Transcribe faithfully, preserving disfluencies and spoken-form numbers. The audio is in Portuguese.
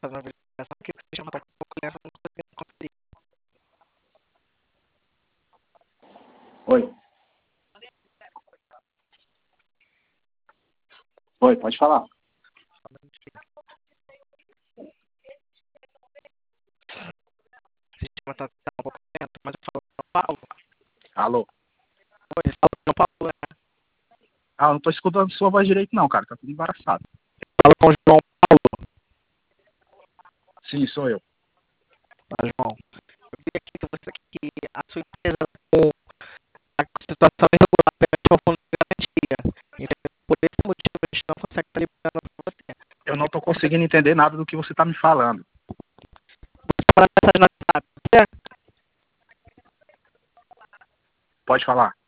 fazendo uma verificação aqui, que você chama para o cliente, eu não tô conseguindo conferir. Oi. Oi, pode falar. O sistema tá, tá um pouco lento, mas eu falo São Paulo. Alô? Oi, você fala São Paulo, né? Ah, eu não tô escutando sua voz direito não, cara. Tá tudo embaraçado. Fala com o João Paulo. Sim, sou eu. Ah, João, eu vi aqui que você que a sua empresa com a situação irregular perante o fundo de garantia. Então, por esse motivo, a gente não consegue estar liberando para você. Eu Você não tô conseguindo entender nada do que você tá me falando. para mensagem no WhatsApp, certo? Pode falar.